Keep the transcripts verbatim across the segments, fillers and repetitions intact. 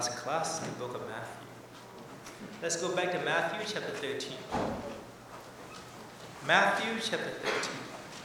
class in the book of Matthew. Let's go back to Matthew chapter thirteen. Matthew chapter thirteen.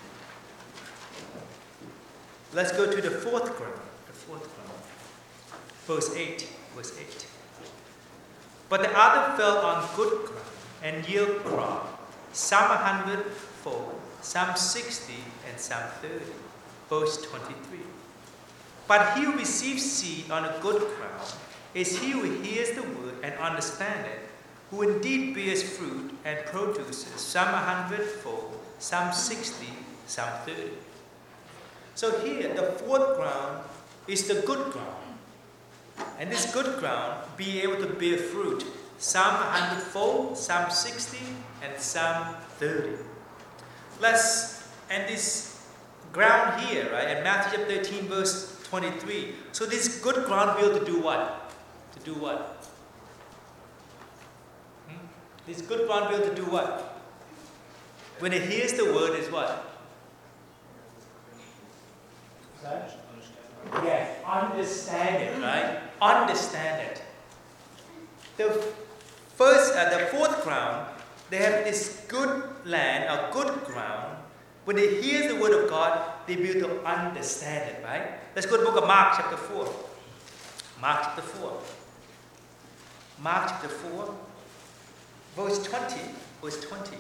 Let's go to the fourth ground. The fourth ground. Verse eight. Verse eight. But the other fell on good ground and yielded crop, some a hundredfold, some sixty, and some thirty. Verse twenty-three. But he who receives seed on a good ground is he who hears the word and understands it, who indeed bears fruit and produces some a hundredfold, some sixty, some thirty. So here, the fourth ground is the good ground. And this good ground be able to bear fruit, some a hundredfold, some sixty, and some thirty. Let's, and this ground here, right, in Matthew chapter thirteen, verse twenty-three. So this good ground be able to do what? To do what? Hmm? This good ground be able to do what? When it hears the word is what? Yes, understand it, right? Understand it. The first, uh, the fourth ground, they have this good land, a good ground. When they hear the word of God, they be able to understand it, right? Let's go to the book of Mark chapter four. Mark chapter four. Mark chapter four, verse twenty. Verse twenty.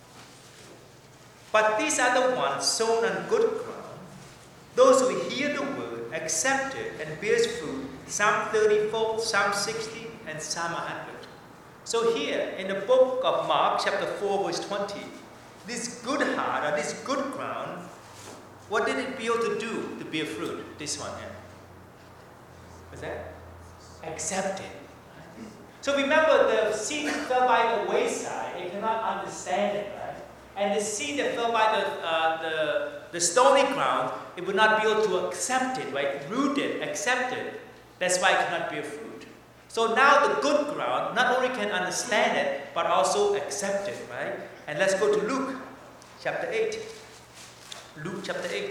But these are the ones sown on good ground, those who hear the word, accept it, and bears fruit, some thirty-fold, some sixty, and some a hundred. So here, in the book of Mark chapter four, verse twenty, this good heart, or this good ground, what did it be able to do to bear fruit? This one here. What's that? Accept it. So remember, the seed that fell by the wayside, it cannot understand it, right? And the seed that fell by the, uh, the, the stony ground, it would not be able to accept it, right? Root it, accept it. That's why it cannot bear fruit. So now the good ground not only can understand it, but also accept it, right? And let's go to Luke chapter eight. Luke chapter eight.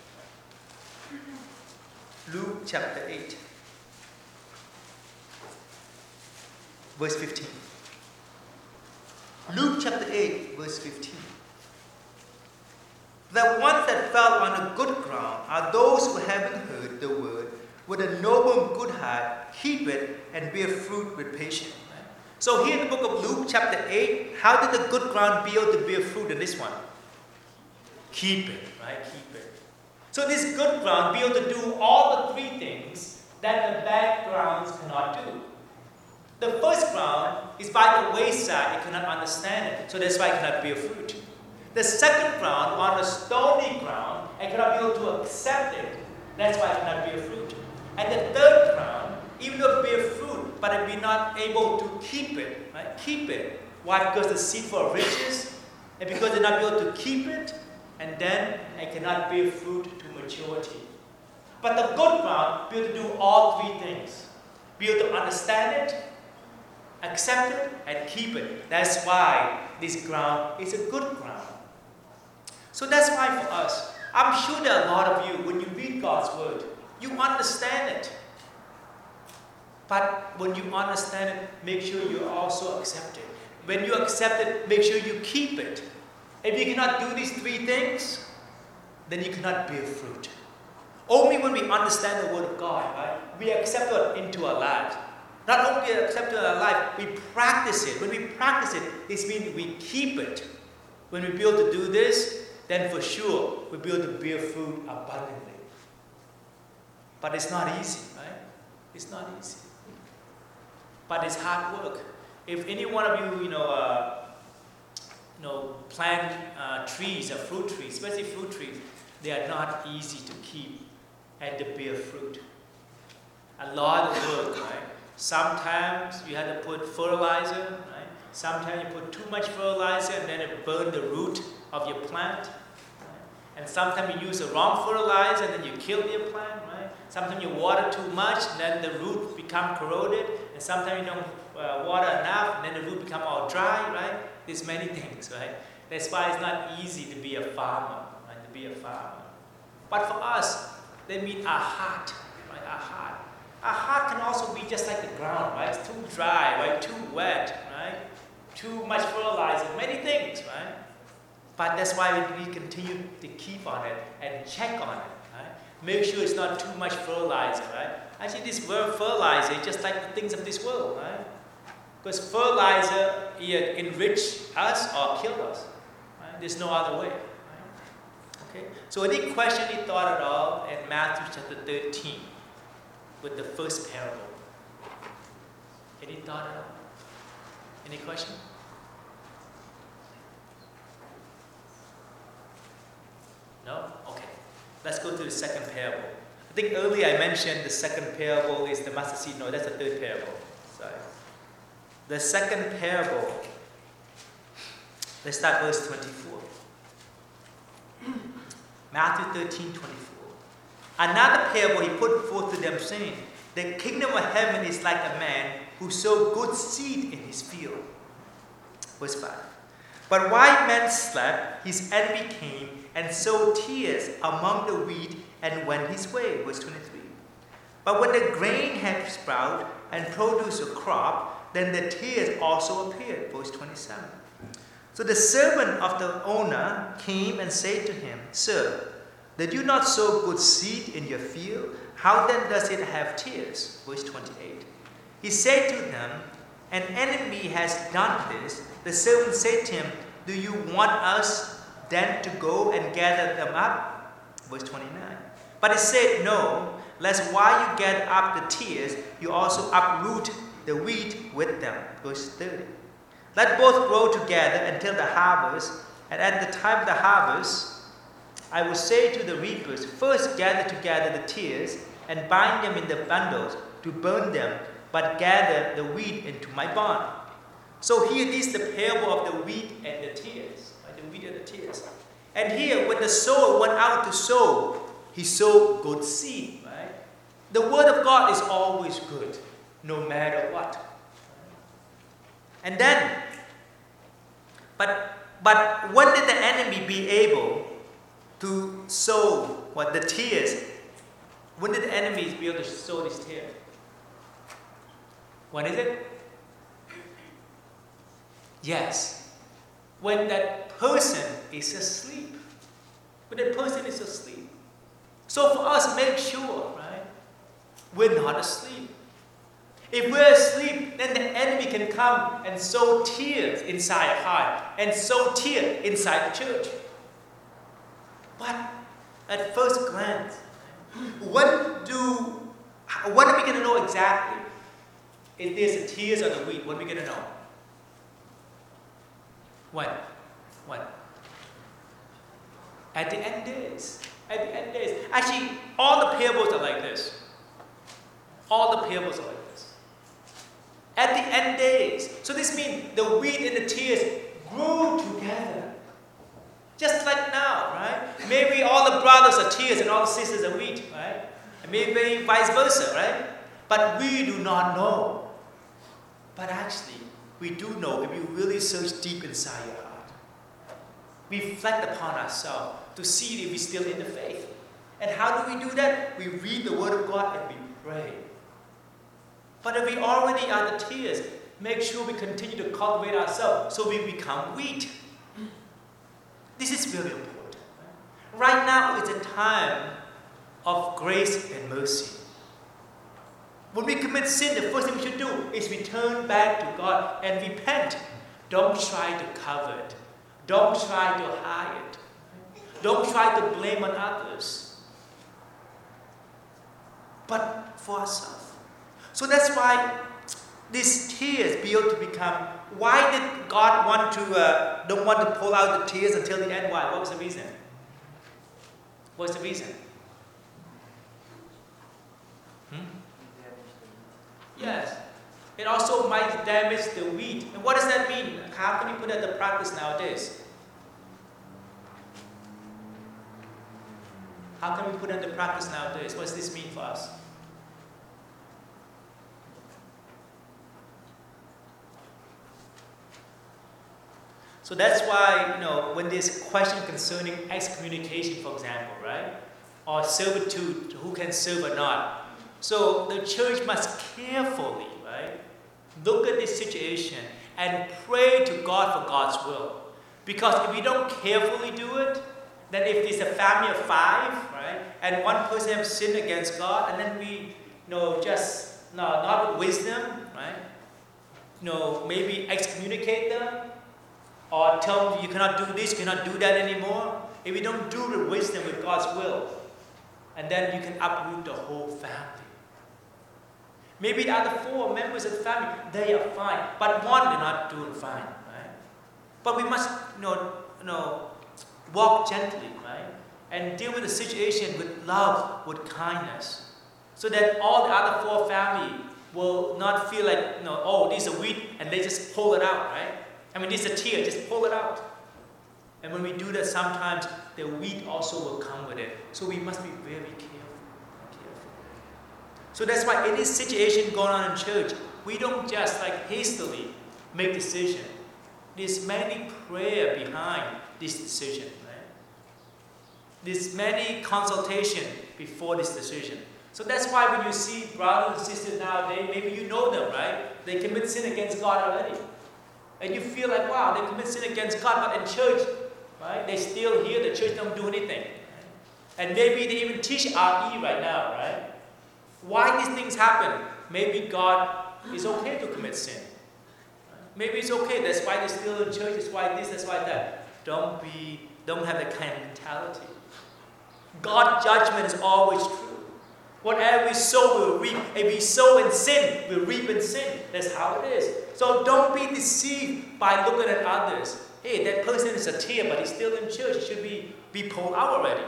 Luke chapter eight. Verse fifteen. Luke chapter eight, verse fifteen. The ones that fell on a good ground are those who having heard the word with a noble and good heart, keep it and bear fruit with patience. Right? So here in the book of Luke chapter eight, how did the good ground be able to bear fruit in this one? Keep it, right? Keep it. So this good ground be able to do all the three things that the bad grounds cannot do. The first ground is by the wayside, it cannot understand it. So that's why it cannot bear fruit. The second ground, on the stony ground, it cannot be able to accept it. That's why it cannot bear fruit. And the third ground, even though it bear fruit, but it be not able to keep it. Right? Keep it. Why? Because the seed full of riches, and because they're not able to keep it, and then it cannot bear fruit to maturity. But the good ground be able to do all three things. Be able to understand it, accept it, and keep it. That's why this ground is a good ground. So that's why for us, I'm sure there are a lot of you, when you read God's word, you understand it. But when you understand it, make sure you also accept it. When you accept it, make sure you keep it. If you cannot do these three things, then you cannot bear fruit. Only when we understand the word of God, right, we accept it into our lives. Not only accept it in our life, we practice it. When we practice it, this means we keep it. When we be able to do this, then for sure we'll be able to bear fruit abundantly. But it's not easy, right? It's not easy. But it's hard work. If any one of you, you know, uh, you know, plant uh, trees or fruit trees, especially fruit trees, they are not easy to keep and to bear fruit. A lot of work, right? Sometimes you have to put fertilizer, right? Sometimes you put too much fertilizer and then it burns the root of your plant. Right? And sometimes you use the wrong fertilizer and then you kill your plant, right? Sometimes you water too much and then the root become corroded. And sometimes you don't uh, water enough and then the root become all dry, right? There's many things, right? That's why it's not easy to be a farmer, right? To be a farmer. But for us, they mean our heart, right? Our heart. Our heart can also be just like the ground, right? It's too dry, right? Too wet, right? Too much fertilizer, many things, right? But that's why we, we continue to keep on it and check on it, right? Make sure it's not too much fertilizer, right? Actually, this word fertilizer is just like the things of this world, right? Because fertilizer either enrich us or kill us, right? There's no other way, right? Okay. So any question, any thought at all in Matthew chapter thirteen with the first parable? Any thought at all? Any question? No? Okay. Let's go to the second parable. I think earlier I mentioned the second parable is the mustard seed. No, that's the third parable. Sorry. The second parable. Let's start verse twenty-four. Matthew thirteen, twenty-four. Another parable he put forth to them, saying, the kingdom of heaven is like a man who sowed good seed in his field. Verse five. But while men slept, his enemy came and sowed tares among the wheat and went his way. Verse twenty-three. But when the grain had sprouted and produced a crop, then the tares also appeared. Verse twenty-seven. So the servant of the owner came and said to him, Sir, did you not sow good seed in your field? How then does it have tares? Verse twenty-eight. He said to them, An enemy has done this. The servant said to him, Do you want us then to go and gather them up? Verse twenty-nine. But he said, No, lest while you gather up the tares, you also uproot the wheat with them. Verse thirty. Let both grow together until the harvest, and at the time of the harvest, I will say to the reapers, First gather together the tares, and bind them in the bundles to burn them, but gather the wheat into my barn. So here is the parable of the wheat and the tares, right? The wheat and the tares. And here, when the sower went out to sow, he sowed good seed, right? The word of God is always good, no matter what. And then, but but when did the enemy be able to sow what the tares? When did the enemy be able to sow this tares? When is it? Yes. When that person is asleep. When that person is asleep. So for us, make sure, right? We're not asleep. If we're asleep, then the enemy can come and sow tears inside our heart and sow tears inside the church. But at first glance, when do when are we going to know exactly if there's the tears or the wheat? When are we going to know? When? When? At the end days. At the end days. Actually, all the parables are like this. All the parables are like this. At the end days. So this means the wheat and the tares grew together. Just like now, right? Maybe all the brothers are tares and all the sisters are wheat, right? And maybe vice versa, right? But we do not know. But actually, we do know if you really search deep inside your heart. Reflect upon ourselves to see if we're still in the faith. And how do we do that? We read the Word of God and we pray. But if we already are the tares, make sure we continue to cultivate ourselves so we become wheat. This is very important. Right now is a time of grace and mercy. When we commit sin, the first thing we should do is return back to God and repent. Don't try to cover it. Don't try to hide it. Don't try to blame on others. But for ourselves. So that's why these tears be able to become. Why did God want to uh, don't want to pull out the tears until the end? Why? What was the reason? What was the reason? Hmm? Yes. It also might damage the wheat. And what does that mean? How can we put that into practice nowadays? How can we put it into practice nowadays? What does this mean for us? So that's why, you know, when there's a question concerning excommunication, for example, right? Or servitude, who can serve or not. So the church must carefully, right, look at this situation and pray to God for God's will. Because if we don't carefully do it, then if there's a family of five, right, and one person has sinned against God, and then we, you know, just no, not with wisdom, right, you know, maybe excommunicate them, or tell them you cannot do this, you cannot do that anymore. If we don't do the wisdom with God's will, and then you can uproot the whole family. Maybe the other four members of the family, they are fine, but one they're not doing fine, right? But we must, you know, you know, walk gently, right, and deal with the situation with love, with kindness, so that all the other four family will not feel like, you know, oh, this is a weed, and they just pull it out, right? I mean, this is a tear, just pull it out. And when we do that, sometimes the weed also will come with it. So we must be very careful. careful. So that's why in this situation going on in church, we don't just like hastily make decision. There's many prayer behind this decision, right? There's many consultation before this decision. So that's why when you see brothers and sisters nowadays, maybe you know them, right? They commit sin against God already. And you feel like, wow, they commit sin against God, but in church, right, they still here, the church don't do anything. Right? And maybe they even teach R E right now, right? Why these things happen? Maybe God is okay to commit sin. Right? Maybe it's okay, that's why they're still in church, that's why this, that's why that. Don't be, don't have that kind of mentality. God's judgment is always true. Whatever we sow, we'll reap. If we sow in sin, we'll reap in sin. That's how it is. So don't be deceived by looking at others. Hey, that person is a tear, but he's still in church. He should be, be pulled out already.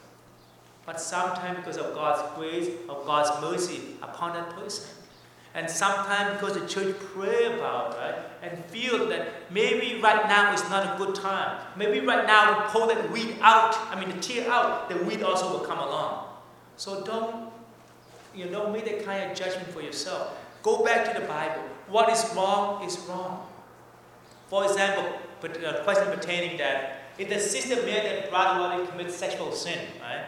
But sometimes because of God's grace, of God's mercy upon that person. And sometimes because the church pray about it, right? And feel that maybe right now is not a good time. Maybe right now we pull that weed out, I mean the tear out, the weed also will come along. So don't, you know, don't make that kind of judgment for yourself. Go back to the Bible. What is wrong is wrong. For example, but a question pertaining that if the sister married that brother while they commit sexual sin, right?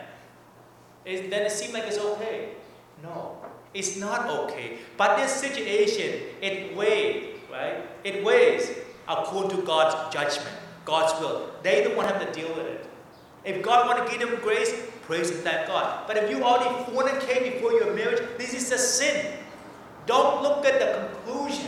Is, then it seems like it's okay. No, it's not okay. But this situation, it weighs, right? It weighs according to God's judgment, God's will. They don't want to have to deal with it. If God want to give them grace, praise and thank God. But if you already fornicate before your marriage, this is a sin. Don't look at the conclusion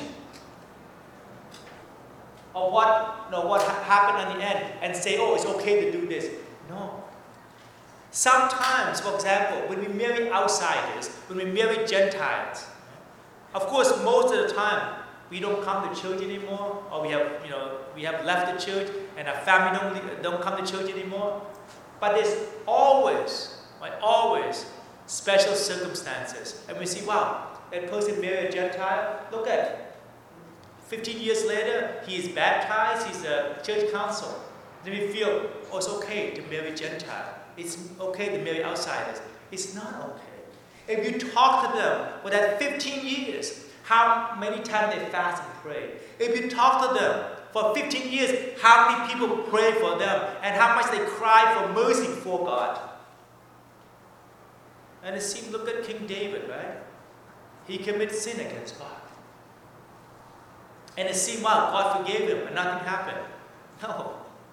of what, you know, what ha- happened on the end and say, oh, it's okay to do this. No. Sometimes, for example, when we marry outsiders, when we marry Gentiles, of course, most of the time, we don't come to church anymore, or we have, you know, we have left the church, and our family don't, don't come to church anymore. But there's always, right, always special circumstances. And we see, wow, that person married a Gentile. Look at it. fifteen years later, he is baptized, he's a church council. Then we feel, oh, it's okay to marry Gentile. It's okay to marry outsiders. It's not okay. If you talk to them for that fifteen years, how many times they fast and pray. If you talk to them for fifteen years, how many people pray for them and how much they cry for mercy before God. And it seems, look at King David, right? He committed sin against God. And it seemed, wow, God forgave him and nothing happened. No.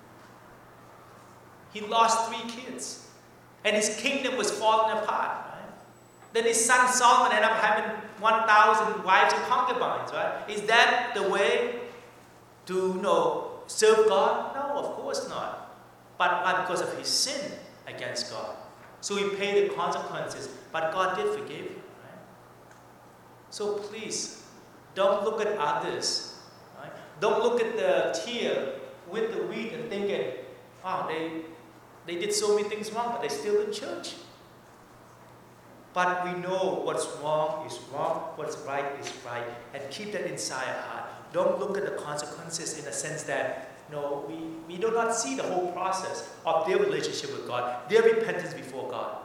He lost three kids. And his kingdom was falling apart, right? Then his son Solomon ended up having one thousand wives and concubines, right? Is that the way to, you know, serve God? No, of course not. But why? Because of his sin against God. So he paid the consequences. But God did forgive him, right? So please, don't look at others. Right? Don't look at the tear with the wheat and thinking, wow, they, they did so many things wrong, but they're still in church. But we know what's wrong is wrong, what's right is right, and keep that inside our heart. Don't look at the consequences in the sense that, you know, we, we do not see the whole process of their relationship with God, their repentance before God.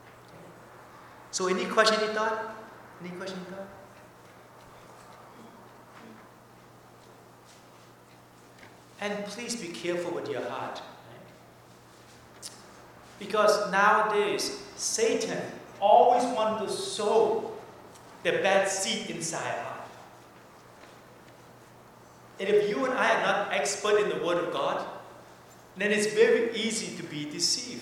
So any question you thought? Any question you thought? And please be careful with your heart. Right? Because nowadays, Satan always wants to sow the bad seed inside our heart. And if you and I are not expert in the Word of God, then it's very easy to be deceived.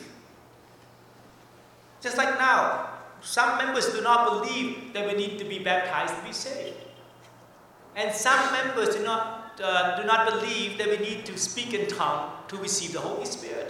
Just like now, some members do not believe that we need to be baptized to be saved. And some members do not, uh, do not believe that we need to speak in tongues to receive the Holy Spirit.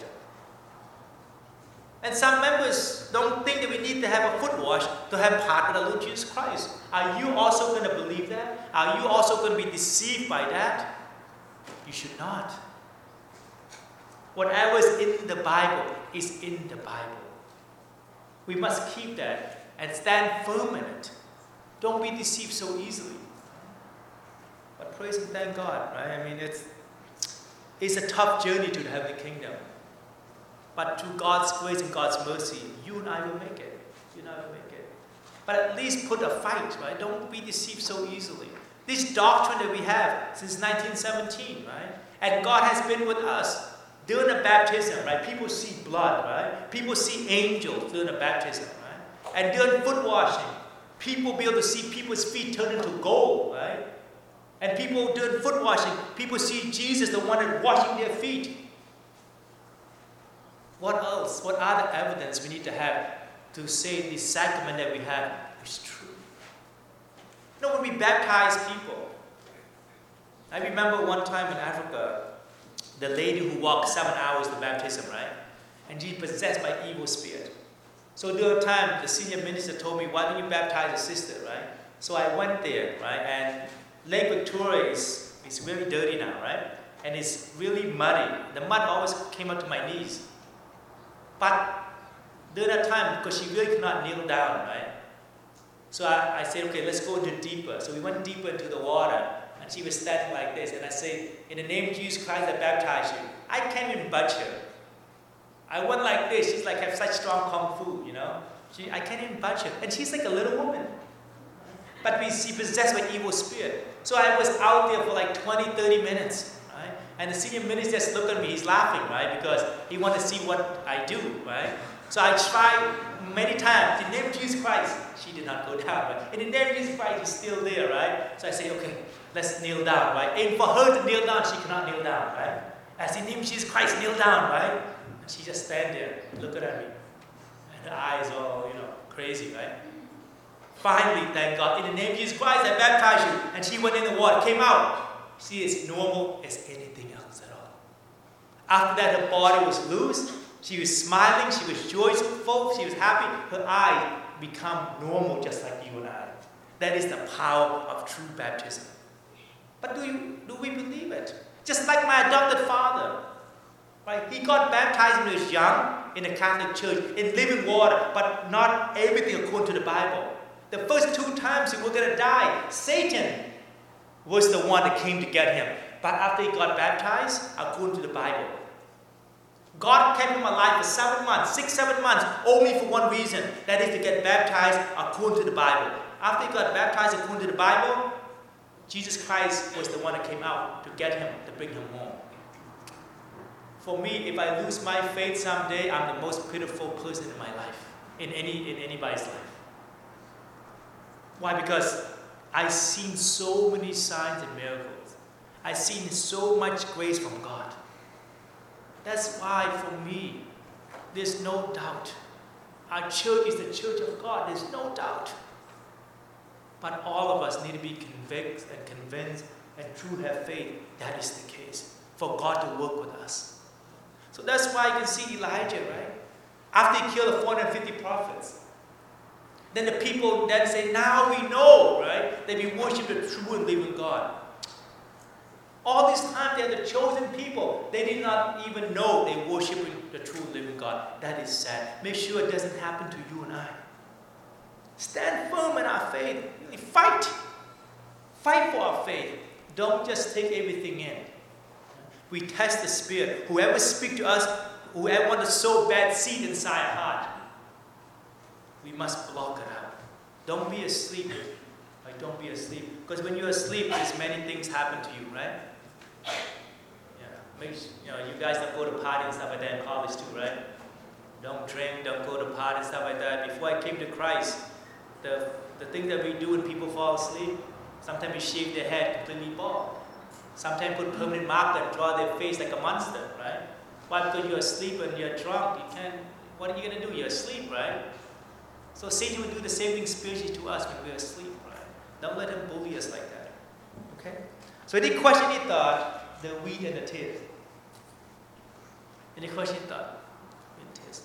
And some members don't think that we need to have a foot wash to have part of the Lord Jesus Christ. Are you also going to believe that? Are you also going to be deceived by that? You should not. Whatever is in the Bible is in the Bible. We must keep that and stand firm in it. Don't be deceived so easily. But praise and thank God, right? I mean, it's, it's a tough journey to the heavenly kingdom. But through God's grace and God's mercy, you and I will make it. You and I will make it. But at least put a fight, right? Don't be deceived so easily. This doctrine that we have since nineteen seventeen, right? And God has been with us. During the baptism, right? People see blood, right? People see angels during the baptism, right? And during foot washing, people be able to see people's feet turn into gold, right? And people doing foot washing, people see Jesus, the one that's washing their feet. What else? What other evidence we need to have to say this sacrament that we have is true? You know, when we baptize people, I remember one time in Africa, the lady who walked seven hours to baptism, right? And she's possessed by evil spirit. So during the time, the senior minister told me, why don't you baptize a sister, right? So I went there, right? And Lake Victoria is, is really dirty now, right? And it's really muddy. The mud always came up to my knees. But during that time, because she really could not kneel down, right? So I, I said, okay, let's go into deeper. So we went deeper into the water. And she was standing like this, and I said, in the name of Jesus Christ, I baptize you. I can't even budge her. I went like this. She's like, have such strong kung fu, you know. She, I can't even budge her. And she's like a little woman. But we see possessed by evil spirit. So I was out there for like twenty, thirty minutes, right? And the senior minister just looked at me. He's laughing, right? Because he wanted to see what I do, right? So I tried many times. In the name of Jesus Christ, she did not go down. But in the name of Jesus Christ, she's still there, right? So I say, okay, let's kneel down, right? And for her to kneel down, she cannot kneel down, right? As in the name of Jesus Christ, kneel down, right? And she just stand there, looking at me. And her eyes all, you know, crazy, right? Finally, thank God, in the name of Jesus Christ, I baptize you. And she went in the water, came out. She is normal as anything else at all. After that, her body was loose. She was smiling, she was joyful, she was happy. Her eyes become normal just like you and I. That is the power of true baptism. But do, you, do we believe it? Just like my adopted father, right? He got baptized when he was young in the Catholic Church in living water, but not everything according to the Bible. The first two times he was going to die, Satan was the one that came to get him. But after he got baptized, according to the Bible, God kept him alive for seven months, six, seven months, only for one reason. That is to get baptized according to the Bible. After he got baptized according to the Bible, Jesus Christ was the one that came out to get him, to bring him home. For me, if I lose my faith someday, I'm the most pitiful person in my life, in any in anybody's life. Why? Because I've seen so many signs and miracles. I've seen so much grace from God. That's why, for me, there's no doubt. Our church is the church of God. There's no doubt. But all of us need to be convinced and convinced and truly have faith that is the case, for God to work with us. So that's why you can see Elijah, right? After he killed the four hundred fifty prophets, then the people then say, now we know, right? That we worship the true and living God. All this time, they're the chosen people. They did not even know they worshiping the true and living God. That is sad. Make sure it doesn't happen to you and I. Stand firm in our faith. Really fight. Fight for our faith. Don't just take everything in. We test the spirit. Whoever speaks to us, whoever wants to sow bad seed inside our heart, we must block it out. Don't be asleep. Like, don't be asleep. Because when you're asleep, there's many things happen to you, right? Yeah. Make, you know, you guys don't go to party and stuff like that in college too, right? Don't drink, don't go to party and stuff like that. Before I came to Christ, the the thing that we do when people fall asleep, sometimes we shave their head completely bald. Sometimes put permanent marker and draw their face like a monster, right? Why? Because you're asleep and you're drunk. You can't, what are you going to do? You're asleep, right? So Satan will do the same thing spiritually to us when we're asleep, right? Don't let him bully us like that. Okay? So any question, any thought, the wheat and the tears. Any question, thought? Wheat and tears.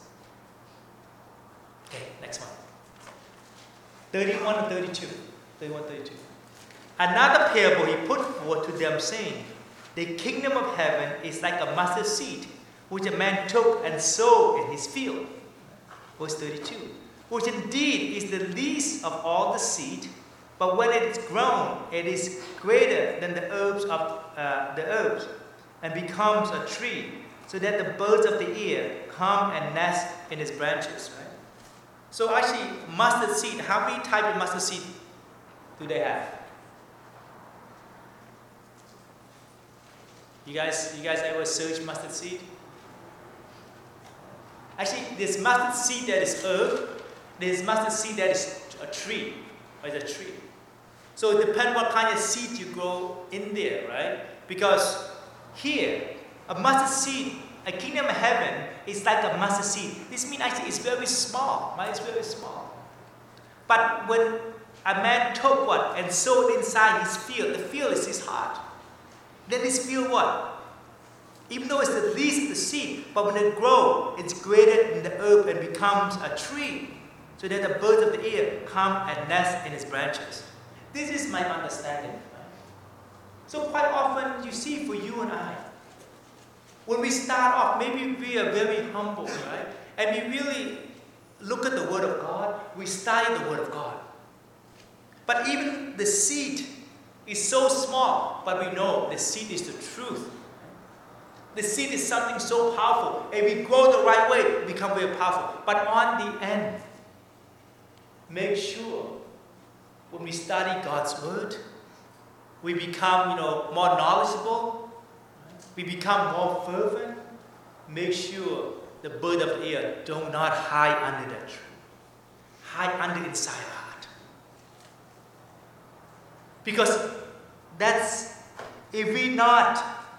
Okay, next one. thirty-one and thirty-two. thirty-one, thirty-two. Another parable he put forth to them, saying, the kingdom of heaven is like a mustard seed, which a man took and sowed in his field. Verse thirty-two. Which indeed is the least of all the seed, but when it is grown, it is greater than the herbs of uh, the herbs, and becomes a tree, so that the birds of the air come and nest in its branches. Right? So actually, mustard seed. How many types of mustard seed do they have? You guys, you guys ever search mustard seed? Actually, there's mustard seed that is herb. There's mustard seed that is a tree, or is a tree. So it depends what kind of seed you grow in there, right? Because here, a mustard seed, a kingdom of heaven is like a mustard seed. This means actually it's very small, right? It's very small. But when a man took what and sowed inside his field, the field is his heart. Then this field what? Even though it's the least of the seed, but when it grows, it's greater than the herb and becomes a tree, so that the birds of the air come and nest in its branches. This is my understanding. Right? So quite often you see for you and I, when we start off, maybe we are very humble, right? And we really look at the Word of God, we study the Word of God. But even the seed is so small, but we know the seed is the truth. The seed is something so powerful. If we grow the right way, it becomes very powerful. But on the end, make sure when we study God's Word, we become, you know, more knowledgeable. We become more fervent. Make sure the bird of the air do not hide under that tree. Hide under inside our heart. Because that's, if we're not,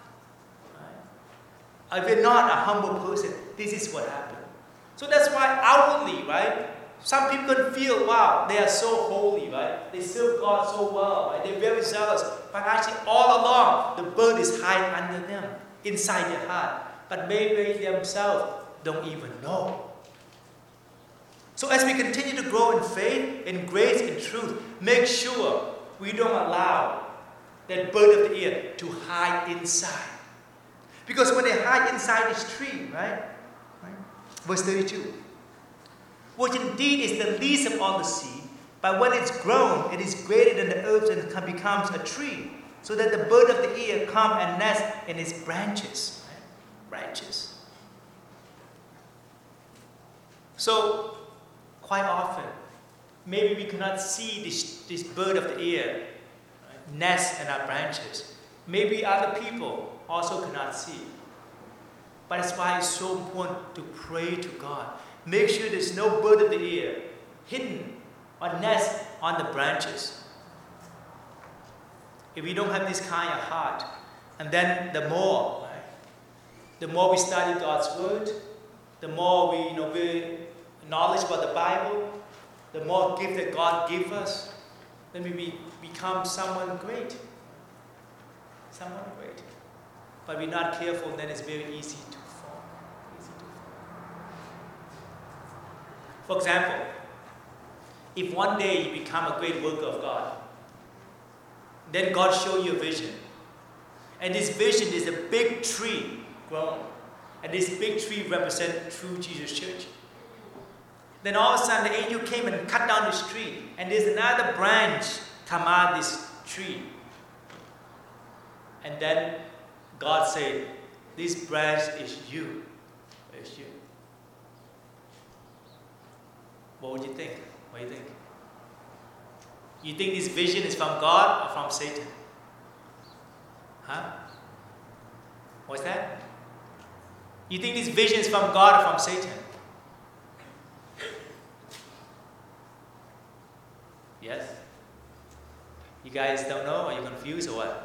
right, if we're not a humble person, this is what happens. So that's why outwardly, right, some people can feel, wow, they are so holy, right? They serve God so well, right? They're very zealous. But actually, all along, the bird is hiding under them, inside their heart. But maybe they themselves don't even know. So as we continue to grow in faith, in grace, in truth, make sure we don't allow that bird of the air to hide inside. Because when they hide inside this tree, right? right? Verse thirty-two. Which indeed is the least of all the seed, but when it's grown, it is greater than the herbs and becomes a tree, so that the bird of the air come and nest in its branches. Right? Branches. So, quite often, maybe we cannot see this, this bird of the air right, nest in our branches. Maybe other people also cannot see. But that's why it's so important to pray to God. Make sure there's no bird of the air hidden or nest on the branches. If we don't have this kind of heart, and then the more, right, the more we study God's Word, the more we, you know, we knowledge about the Bible, the more gift that God gives us, then we be, become someone great. Someone great. But we're not careful, then it's very easy to fall. Easy to fall. For example, if one day you become a great worker of God, then God show you a vision. And this vision is a big tree grown. And this big tree represents true Jesus Church. Then all of a sudden the angel came and cut down this tree. And there's another branch come out of this tree. And then God said, this branch is you. It's you. What would you think? What do you think? You think this vision is from God or from Satan? Huh? What's that? You think this vision is from God or from Satan? Yes? You guys don't know? Are you confused or what?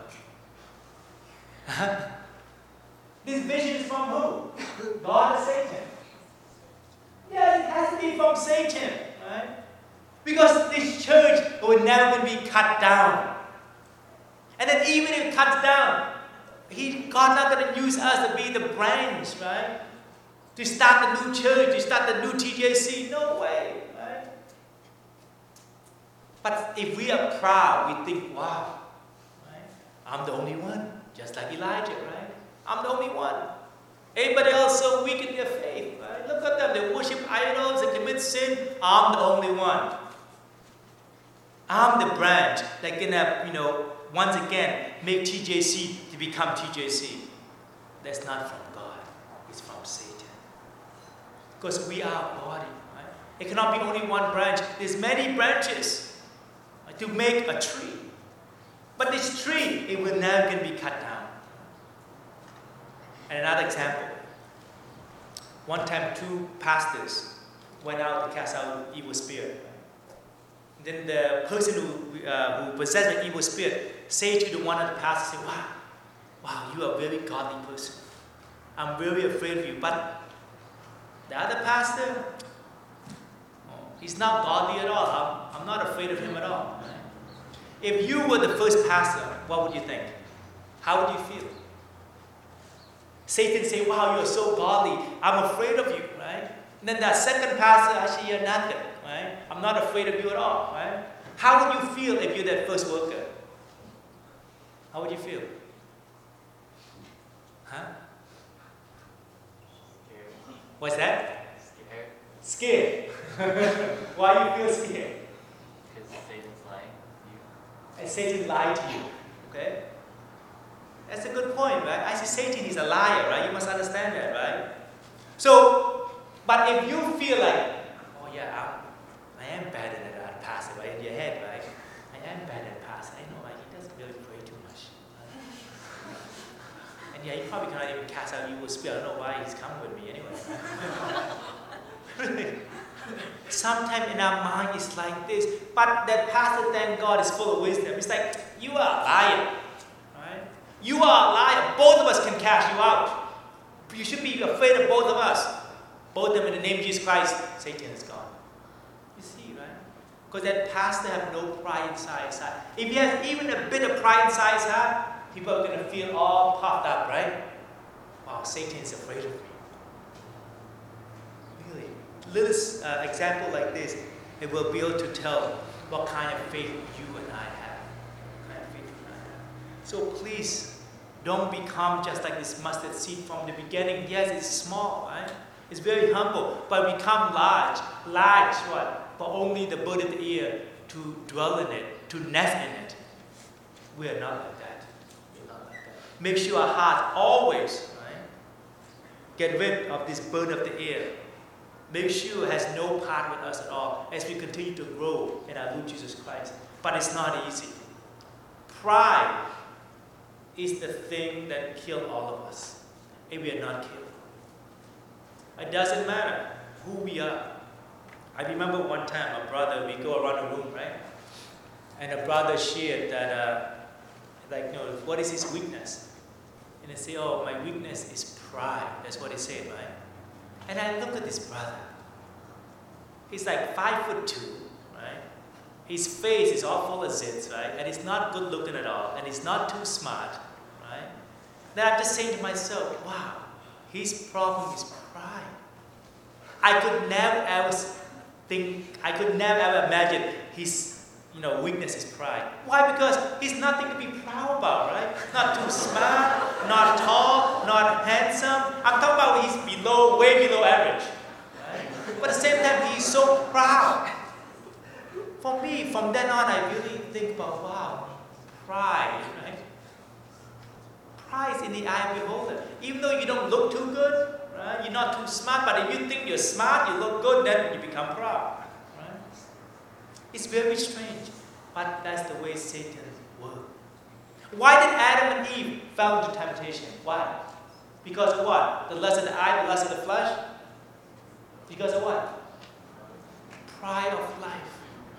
This vision is from who? God or Satan? Yeah, it has to be from Satan, right? Because this church will never be cut down. And then even if it cuts down, he, God not going to use us to be the branch, right? To start the new church, to start the new T J C. No way, right? But if we are proud, we think, wow, right? I'm the only one, just like Elijah, right? I'm the only one. Everybody else so weak in their faith, right? Look at them, they worship idols, they commit sin. I'm the only one. I'm the branch that gonna, you know, once again make T J C to become T J C. That's not from God. It's from Satan. Because we are a body, right? It cannot be only one branch. There's many branches, right, to make a tree. But this tree, it will never gonna be cut down. And another example. One time, two pastors went out to cast out evil spirit. Then the person who, uh, who possessed an evil spirit say to the one of the pastors, say, wow, wow, you are a very godly person. I'm really afraid of you. But the other pastor, oh, he's not godly at all. I'm, I'm not afraid of him at all. Right? If you were the first pastor, what would you think? How would you feel? Satan say, wow, you're so godly. I'm afraid of you, right? And then that second pastor, actually, you're nothing, right? I'm not afraid of you at all, right? How would you feel if you're that first worker? How would you feel? Huh? Scared. What's that? Scared. Scared. Why do you feel scared? Because Satan's lying to you. And Satan lied to you, okay? That's a good point, right? I say Satan is a liar, right? You must understand that, right? So, but if you feel like, oh yeah, I'm, I am better than that pastor, right? In your head, right? I am better than pastor. I know, right? He doesn't really pray too much. Right? And yeah, he probably cannot even cast out evil spirit. I don't know why he's coming with me anyway. Sometimes in our mind it's like this, but that pastor, thank God, is full of wisdom. It's like, you are a liar. You are a liar. Both of us can cast you out. You should be afraid of both of us. Both of them in the name of Jesus Christ. Satan is gone. You see, right? Because that pastor have no pride inside his heart. If he has even a bit of pride inside his heart, people are going to feel all puffed up, right? Wow, Satan is afraid of me. Really. Little uh, example like this, it will be able to tell what kind of faith you and I have. So please, don't become just like this mustard seed from the beginning. Yes, it's small, right? It's very humble, but become large. Large, what? But only the bird of the ear to dwell in it, to nest in it. We are not like that. We're not like that. Make sure our heart always, right, get rid of this bird of the ear. Make sure it has no part with us at all as we continue to grow in our Lord Jesus Christ. But it's not easy. Pride is the thing that kills all of us if we are not careful. It doesn't matter who we are. I remember one time a brother, we go around the room, right? And a brother shared that, uh, like, you know, what is his weakness? And they say, oh, my weakness is pride. That's what he said, right? And I look at this brother. He's like five foot two, right? His face is all full of zits, right? And he's not good looking at all. And he's not too smart, right? Then I'm just saying to myself, wow, his problem is pride. I could never ever think, I could never ever imagine his, you know, weakness is pride. Why? Because he's nothing to be proud about, right? Not too smart, not tall, not handsome. I'm talking about he's below, way below average. Right? But at the same time, he's so proud. For me, from then on, I really think about, wow, pride, right? Pride is in the eye of the beholder. Even though you don't look too good, right? You're not too smart, but if you think you're smart, you look good, then you become proud. Right? It's very strange, but that's the way Satan works. Why did Adam and Eve fall into temptation? Why? Because of what? The lust of the eye, the lust of the flesh? Because of what? Pride of life.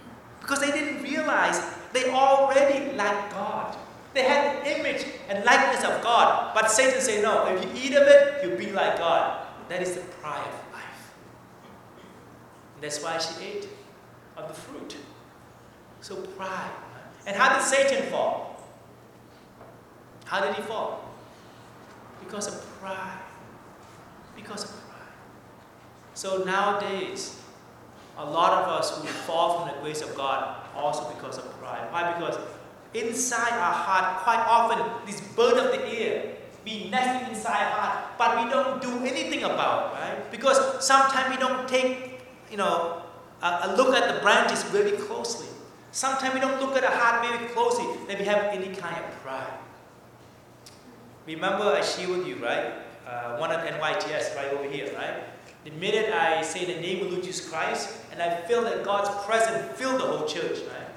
Because they didn't realize they already lacked God. They had the image and likeness of God. But Satan said, no, if you eat of it, you'll be like God. That is the pride of life. And that's why she ate of the fruit. So pride. And how did Satan fall? How did he fall? Because of pride. Because of pride. So nowadays, a lot of us who fall from the grace of God also because of pride. Why? Because inside our heart, quite often, this bird of the air be nesting inside our heart, but we don't do anything about it, right? Because sometimes we don't take, you know, a, a look at the branches very closely. Sometimes we don't look at the heart very closely, that we have any kind of pride. Remember I shared with you, right? Uh, one at N Y T S, right over here, right? The minute I say the name of Lord Jesus Christ, and I feel that God's presence filled the whole church, right?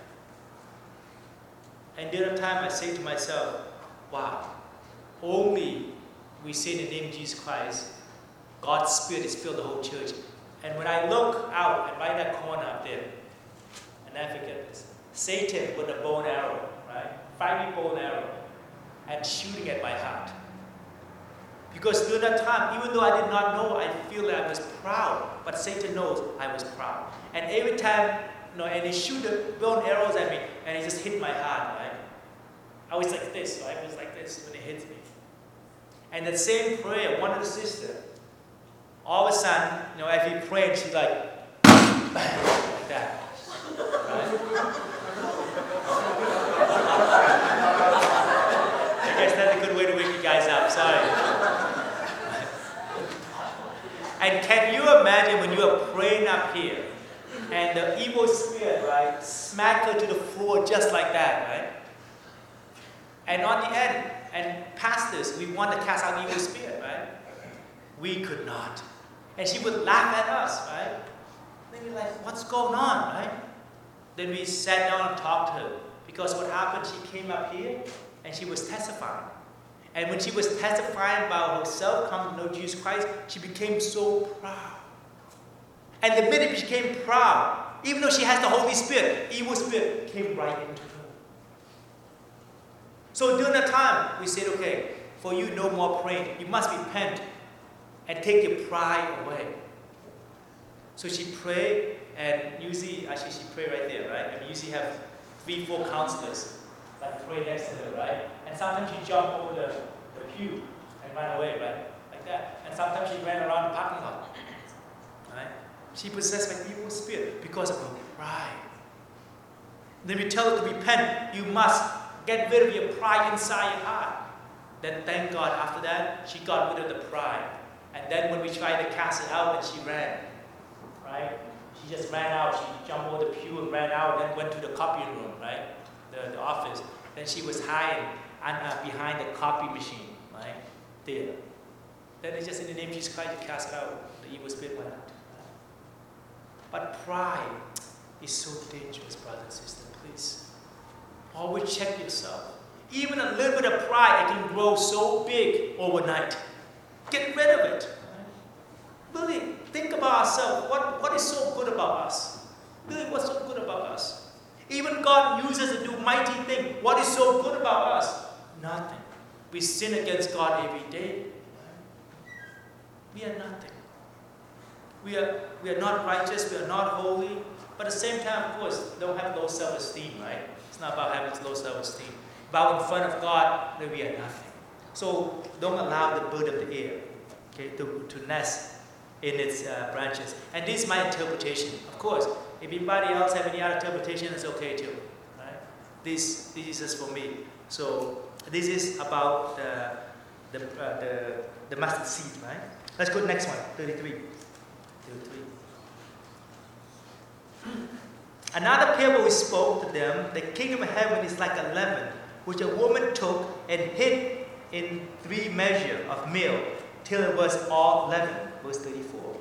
And the other time I say to myself, wow, only we say the name of Jesus Christ, God's Spirit has filled the whole church. And when I look out, and right in that corner up there, and I forget this, Satan with a bow and arrow, right? Firing bow and arrow, and shooting at my heart. Because during that time, even though I did not know, I feel that I was proud. But Satan knows I was proud. And every time, you know, and he shoot the bow and arrows at me, and he just hit my heart, right? I was like this, right? I was like this when it hits me. And the same prayer, one of the sisters, all of a sudden, you know, as we prayed, she's like, like that. Right? I guess that's a good way to wake you guys up. Sorry. And can you imagine when you are praying up here, and the evil spirit, right, smack her to the floor just like that, right? And on the end, and pastors, we want to cast out the evil spirit, right? We could not. And she would laugh at us, right? Then we're like, what's going on, right? Then we sat down and talked to her. Because what happened, she came up here, and she was testifying. And when she was testifying about herself coming to know Jesus Christ, she became so proud. And the minute she became proud, even though she has the Holy Spirit, evil spirit came right into her. So during that time, we said, okay, for you no more praying. You must repent and take your pride away. So she prayed, and usually, actually she prayed right there, right? And we usually have three, four counselors that pray next to her, right? And sometimes she jumped over the, the pew and ran away, right? Like that. And sometimes she ran around the parking lot. Right? She possessed by evil spirit because of her pride. Then we tell her to repent. You must get rid of your pride inside your heart. Then thank God, after that, she got rid of the pride. And then when we tried to cast it out, then she ran. Right? She just ran out. She jumped over the pew and ran out, then went to the copying room, right? The, the office. Then she was hiding uh, behind the copy machine, right? There. Then it's just in the name of Jesus Christ to cast it out. The evil spirit went out. But pride is so dangerous, brothers and sisters. Please. Always check yourself. Even a little bit of pride, it can grow so big overnight. Get rid of it. Really think about ourselves. What, what is so good about us? Really, what's so good about us? Even God uses us to do mighty things. What is so good about us? Nothing. We sin against God every day. We are nothing. We are, we are not righteous. We are not holy. But at the same time, of course, don't have low self-esteem, right? It's not about having low self-esteem. But in front of God, that we are nothing. So don't allow the bird of the air, okay, to, to nest in its uh, branches. And this is my interpretation. Of course, if anybody else have any other interpretation, it's okay too. Right? This, this is just for me. So this is about the, the, uh, the, the mustard seed, right? Let's go to the next one, thirty-three. thirty-three. Another parable we spoke to them, the kingdom of heaven is like a leaven, which a woman took and hid in three measures of meal, till it was all leavened. Verse thirty-four.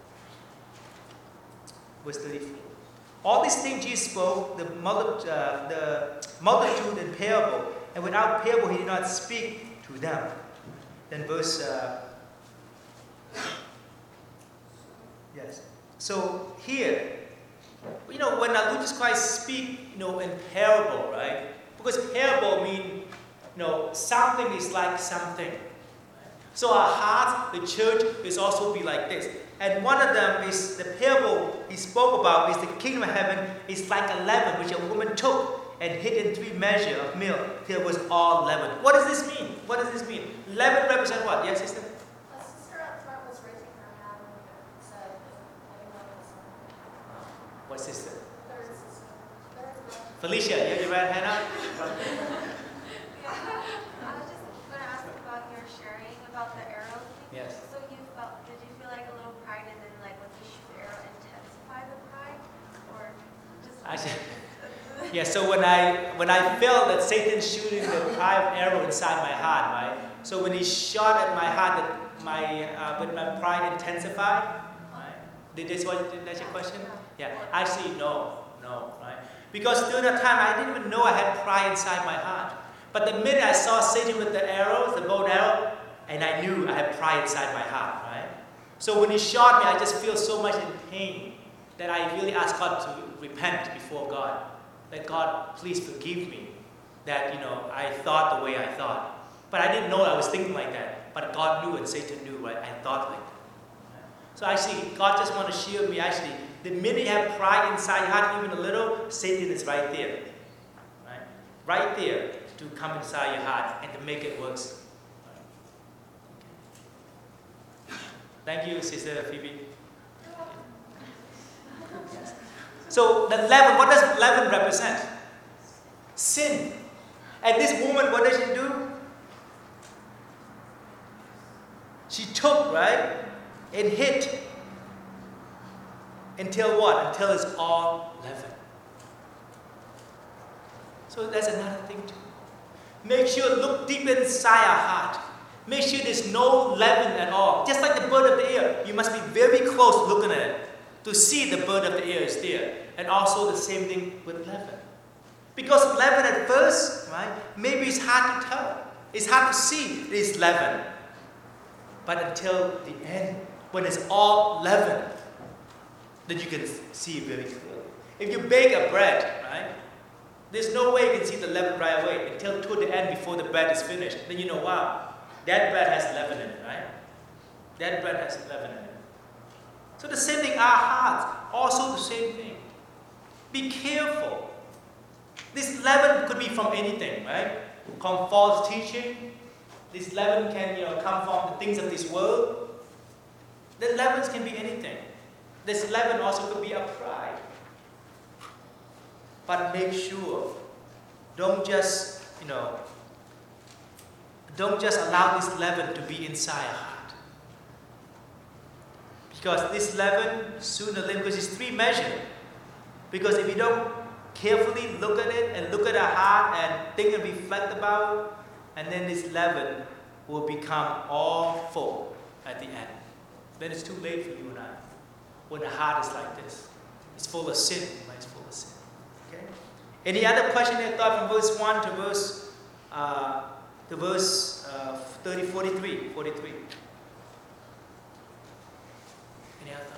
Verse thirty-four. All these things Jesus spoke, the, multi, uh, the multitude in parable, and without parable he did not speak to them. Then verse, uh, yes. So here, You know, when our Lord Jesus Christ speak, you know, in parable, right? Because parable mean, you know, something is like something. So our heart, the church, is also be like this. And one of them is the parable he spoke about is the kingdom of heaven is like a leaven which a woman took and hid in three measures of milk till it was all leaven. What does this mean? What does this mean? Leaven represent what? Yes, sister? A sister at front was raising her hand and said, I think that was What sister? third sister. Third brother. Felicia, you have your right hand up? Yeah. I was just going to ask about your sharing about the arrow thing. Yes. So you felt, did you feel like a little pride and then like when you shoot the arrow intensify the pride? Or just... Actually, yeah, so when I when I felt that Satan shooting the pride arrow inside my heart, right? So when he shot at my heart, that my uh, when my pride intensified, right? Did this what did that's your question? Yeah, actually no, no, right? Because during that time I didn't even know I had pride inside my heart. But the minute I saw Satan with the arrows, the bow and arrow, and I knew I had pride inside my heart, right? So when he shot me, I just feel so much in pain that I really asked God to repent before God. That God, please forgive me that, you know, I thought the way I thought. But I didn't know I was thinking like that. But God knew and Satan knew, right? I thought like that. So actually, God just want to shield me. Actually, the minute you have pride inside your heart, even a little, Satan is right there. Right? Right there to come inside your heart and to make it worse. Thank you, Sister Phoebe. So the leaven, what does leaven represent? Sin. And this woman, what does she do? She took, right, and hit until what? Until it's all leaven. So that's another thing too. Make sure, look deep inside our heart. Make sure there's no leaven at all. Just like the bird of the air, you must be very close looking at it to see the bird of the air is there. And also the same thing with leaven. Because leaven at first, right, maybe it's hard to tell. It's hard to see it is leaven. But until the end, when it's all leaven, then you can see it very clearly. If you bake a bread, right, there's no way you can see the leaven right away until toward the end before the bread is finished. Then you know, wow, that bread has leaven in it, right? That bread has leaven in it. So the same thing, our hearts, also the same thing. Be careful. This leaven could be from anything, right? From false teaching. This leaven can, you know, come from the things of this world. The leavens can be anything. This leaven also could be a pride. But make sure, don't just, you know, don't just allow this leaven to be inside your heart. Because this leaven, sooner or later, because it's three measures. Because if you don't carefully look at it and look at our heart and think and reflect about it, and then this leaven will become all full at the end. Then it's too late for you and I. When the heart is like this, it's full of sin. Right? It's full of sin. Okay. Any other question or thought from verse one to verse uh, to verse uh, thirty, forty-three, forty-three? Any other thought?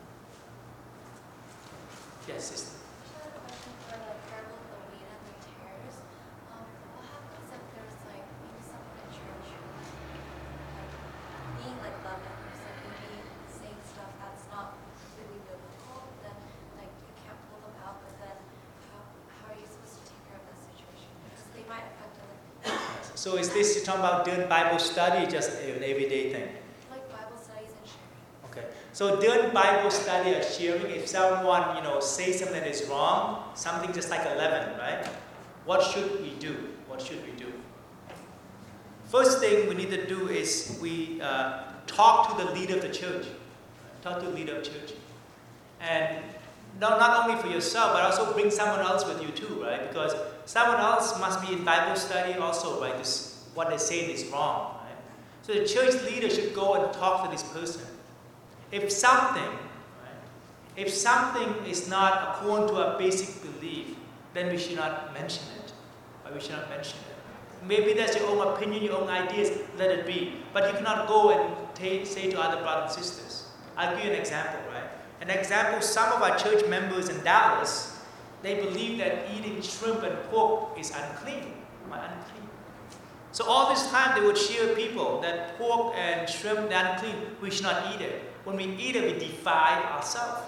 Yes, sister. I have a question for the parable of the wheat and the tares. Um, what happens if there's like maybe someone in church who like being like leaven, so maybe saying stuff that's not really biblical, then like you can't pull them out, but then how, how are you supposed to take care of that situation? Because they might affect other people. So is this you're talking about doing Bible study, or just an everyday thing? Like Bible studies and sharing. Okay. So during Bible study or sharing, if someone, you know, says something that is wrong, something just like a leaven, right? What should we do? What should we do? First thing we need to do is we uh, talk to the leader of the church. Talk to the leader of the church. And not, not only for yourself, but also bring someone else with you too, right? Because someone else must be in Bible study also, right? This, what they're saying is wrong, right? So the church leader should go and talk to this person. If something, right, if something is not according to our basic belief, then we should not mention it. Right? We should not mention it. Maybe that's your own opinion, your own ideas, let it be. But you cannot go and t- say to other brothers and sisters. I'll give you an example, right? An example, some of our church members in Dallas, they believe that eating shrimp and pork is unclean. unclean. So all this time they would share people that pork and shrimp are unclean, we should not eat it. When we eat it, we defile ourselves.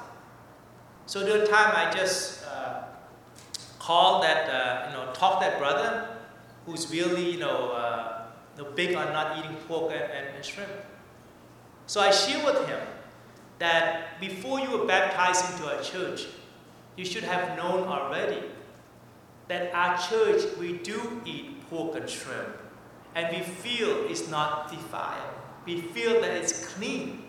So during the time I just uh, called that, uh, you know, talk that brother who's really, you know, uh, you know, big on not eating pork and, and, and shrimp. So I share with him that before you were baptized into our church, you should have known already that our church, we do eat pork and shrimp. And we feel it's not defiled. We feel that it's clean.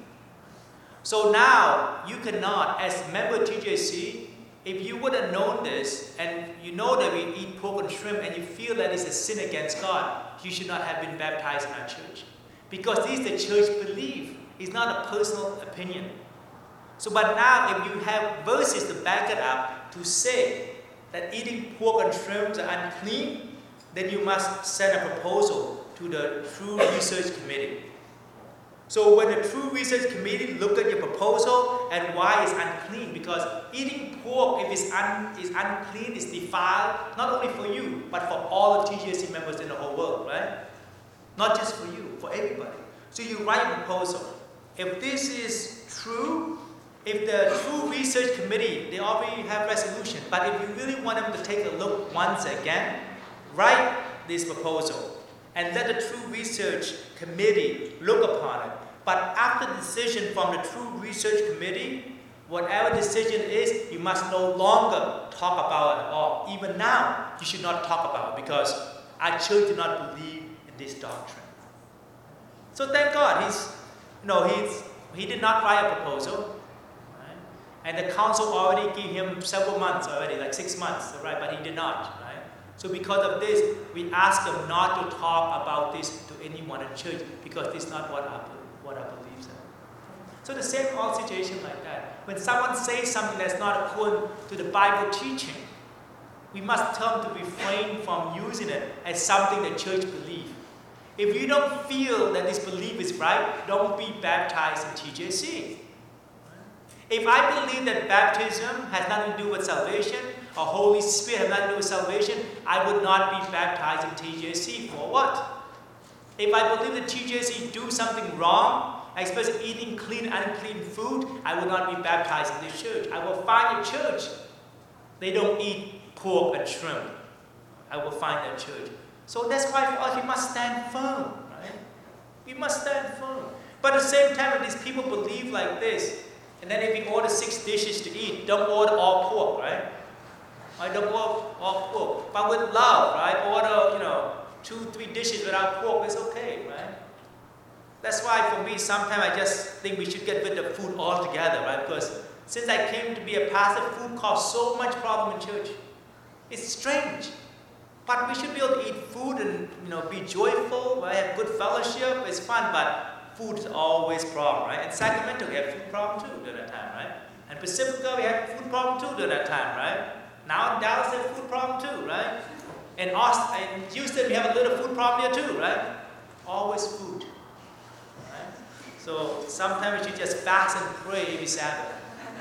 So now, you cannot, as a member of T J C, if you would have known this, and you know that we eat pork and shrimp, and you feel that it's a sin against God, you should not have been baptized in our church. Because this is the church belief. It's not a personal opinion. So, but now, if you have verses to back it up, to say that eating pork and shrimp are unclean, then you must send a proposal to the True Research Committee. So when the True Research Committee look at your proposal and why it's unclean, because eating pork, if it's, un, is unclean, is defiled, not only for you, but for all the T J C members in the whole world, right? Not just for you, for everybody. So you write a proposal. If this is true, if the True Research Committee, they already have resolution, but if you really want them to take a look once again, write this proposal and let the True Research Committee look upon it. But after the decision from the True Research Committee, whatever decision is, you must no longer talk about it at all. Even now, you should not talk about it because our church do not believe in this doctrine. So thank God, he's, you know, he's, he did not write a proposal. Right? And the council already gave him several months already, like six months, right? But he did not. So because of this, we ask them not to talk about this to anyone in church because this is not what our, what our beliefs are. So the same old situation like that. When someone says something that's not according to the Bible teaching, we must tell them to refrain from using it as something the church believes. If you don't feel that this belief is right, don't be baptized in T J C. If I believe that baptism has nothing to do with salvation, or Holy Spirit has nothing to do with salvation, I would not be baptized in T J C. For what? If I believe that T J C do something wrong, especially eating clean and unclean food, I will not be baptized in this church. I will find a church. They don't eat pork and shrimp. I will find that church. So that's why for us, we must stand firm, right? We must stand firm. But at the same time, if these people believe like this, and then if we order six dishes to eat, don't order all pork, right? I don't order all pork. But with love, right? Order, you know, two, three dishes without pork, it's okay, right? That's why for me, sometimes I just think we should get rid of food altogether, right? Because since I came to be a pastor, food caused so much problem in church. It's strange. But we should be able to eat food and, you know, be joyful, right? Have good fellowship, it's fun, but food is always a problem, right? In Sacramento, we had food problem too during that time, right? And Pacifica, we had food problem too during that time, right? Now in Dallas, they have food problem too, right? In Austin, in Houston, we have a little food problem here too, right? Always food, right? So sometimes we should just fast and pray every Sabbath.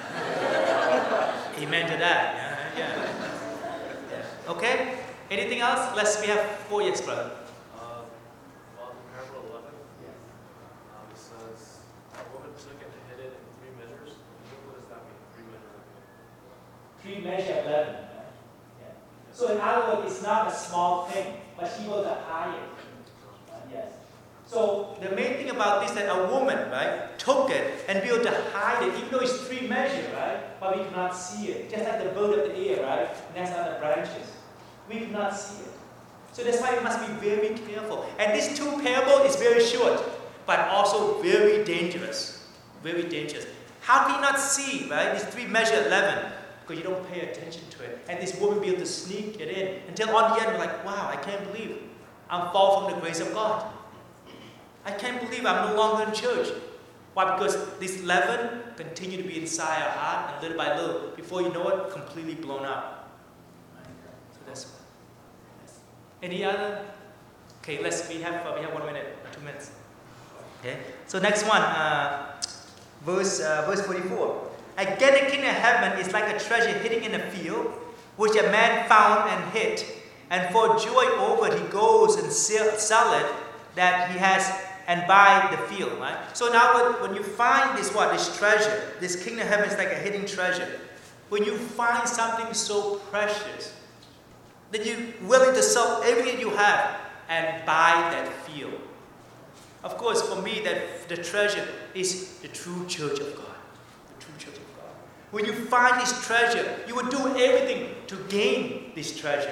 Amen to that, yeah, yeah. yeah. Okay? Anything else? Let's, we have four years, brother. Uh, well, in parable eleven, um, it says, a woman took it and hid it in three measures. What does that mean, three measures? Three measure eleven, right? Yeah. So in other words, it's not a small thing, but she was a higher. Uh, yes. So the main thing about this is that a woman, right, took it and be able to hide it, even though it's three measure, right? But we cannot see it. Just like the bird of the air, right? Next on the branches. We cannot see it. So that's why we must be very careful. And this two parable is very short, but also very dangerous. Very dangerous. How can you not see, right? This three measure eleven, because you don't pay attention to it. And this woman be able to sneak it in until on the end we're like, wow, I can't believe I'm fall from the grace of God. I can't believe I'm no longer in church. Why? Because this leaven continue to be inside our heart, and little by little, before you know it, completely blown up. Right? So that's why. Yes. Any other? Okay, let's. We have uh, we have one minute, two minutes. Okay. So next one, uh, verse uh, verse forty-four. Again, the kingdom of heaven is like a treasure hidden in a field, which a man found and hid. And for joy over it, he goes and sell, sell it that he has and buy the field. Right? So now when, when you find this what? This treasure, this kingdom of heaven is like a hidden treasure. When you find something so precious, that you're willing to sell everything you have and buy that field. Of course, for me, that the treasure is the true church of God. The true church of God. When you find this treasure, you will do everything to gain this treasure.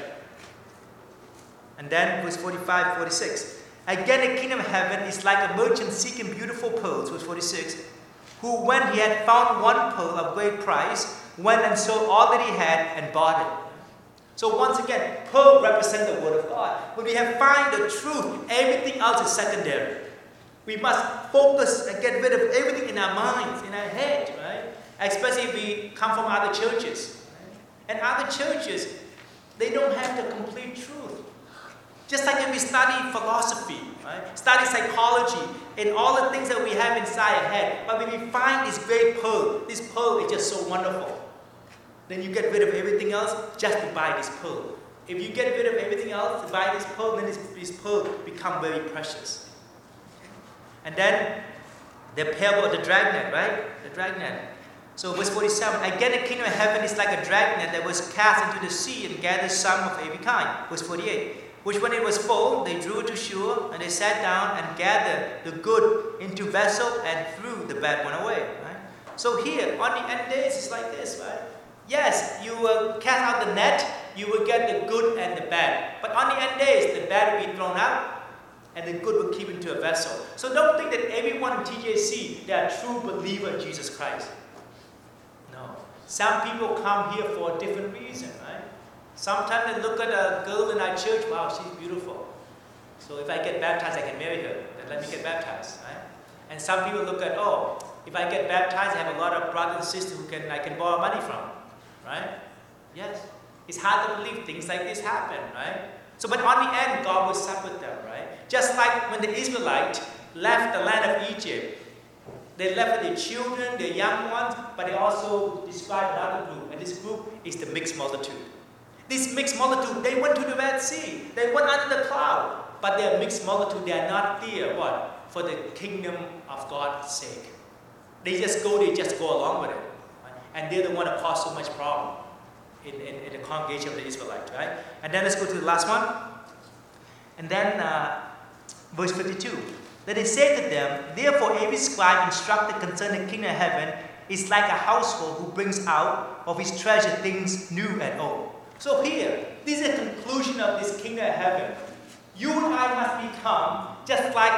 And then verse forty-five, forty-six. Again, the kingdom of heaven is like a merchant seeking beautiful pearls, verse forty-six, who when he had found one pearl of great price, went and sold all that he had and bought it. So once again, pearl represents the word of God. When we have find the truth, everything else is secondary. We must focus and get rid of everything in our minds, in our head, right? Especially if we come from other churches. Right? And other churches, they don't have the complete truth. Just like if we study philosophy, right? Study psychology, and all the things that we have inside our head. But when we find this great pearl, this pearl is just so wonderful. Then you get rid of everything else just to buy this pearl. If you get rid of everything else to buy this pearl, then this, this pearl become very precious. And then the parable of the dragnet, right? The dragnet. So verse forty-seven, again the kingdom of heaven is like a dragnet that was cast into the sea and gathered some of every kind. Verse forty-eight, which when it was full, they drew it to shore, and they sat down and gathered the good into vessel and threw the bad one away. Right? So here, on the end days, it's like this, right? Yes, you will cast out the net, you will get the good and the bad. But on the end days, the bad will be thrown out, and the good will keep into a vessel. So don't think that everyone in T J C, they are true believer in Jesus Christ. No. Some people come here for a different reason, right? Sometimes they look at a girl in our church, wow, she's beautiful. So if I get baptized, I can marry her. Then let me get baptized, right? And some people look at, oh, if I get baptized, I have a lot of brothers and sisters who can I can borrow money from, right? Yes. It's hard to believe things like this happen, right? So, but on the end, God will sup with them, right? Just like when the Israelites left the land of Egypt, they left with their children, their young ones, but they also described another group, and this group is the mixed multitude. This mixed multitude, they went to the Red Sea, they went under the cloud, but they're a mixed multitude, they are not there, what? For the kingdom of God's sake. They just go, they just go along with it. Right? And they're the one that caused so much problem in, in, in the congregation of the Israelites, right? And then let's go to the last one. And then, uh, verse fifty-two. Then they said to them, therefore every scribe instructed concerning the kingdom of heaven is like a household who brings out of his treasure things new and old. So here, this is the conclusion of this kingdom of heaven. You and I must become just like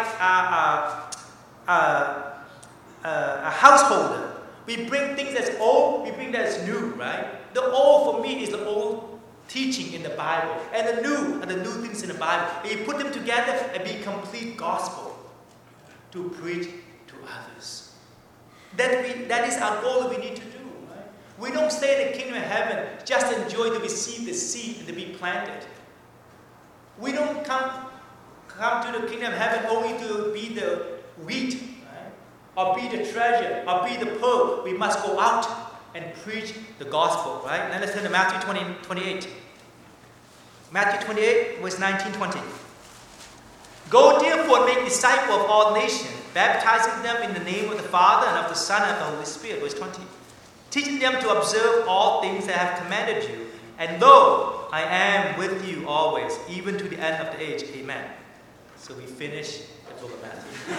a, a, a, a, a householder. We bring things that's old, we bring that's new, right? The old for me is the old teaching in the Bible, and the new are the new things in the Bible. And you put them together and be complete gospel to preach to others. That we that is our goal that we need to do. Right? We don't stay in the kingdom of heaven just to enjoy to receive the seed and to be planted. We don't come come to the kingdom of heaven only to be the wheat, right? Or be the treasure, or be the pearl. We must go out and preach the gospel, right? Now let's turn to Matthew twenty, twenty-eight. Matthew twenty-eight, verse nineteen, twenty. Go therefore and make disciples of all nations, baptizing them in the name of the Father and of the Son and of the Holy Spirit, verse twenty. Teaching them to observe all things that I have commanded you. And lo, I am with you always, even to the end of the age. Amen. So we finish the book of Matthew.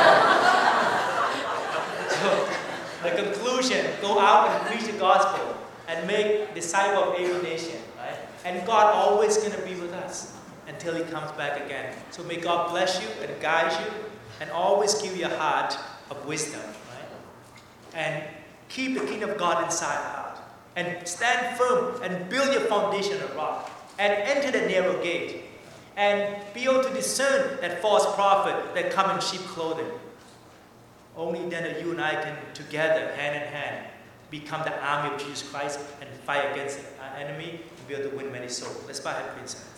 So the conclusion, go out and preach the gospel and make disciples of every nation, right? And God always going to be with us until He comes back again. So may God bless you and guide you and always give you a heart of wisdom, right? And keep the kingdom of God inside out. And stand firm and build your foundation on a rock. And enter the narrow gate. And be able to discern that false prophet that come in sheep clothing. Only then that you and I can together, hand in hand, become the army of Jesus Christ and fight against our enemy and be able to win many souls. Let's bow our heads, please.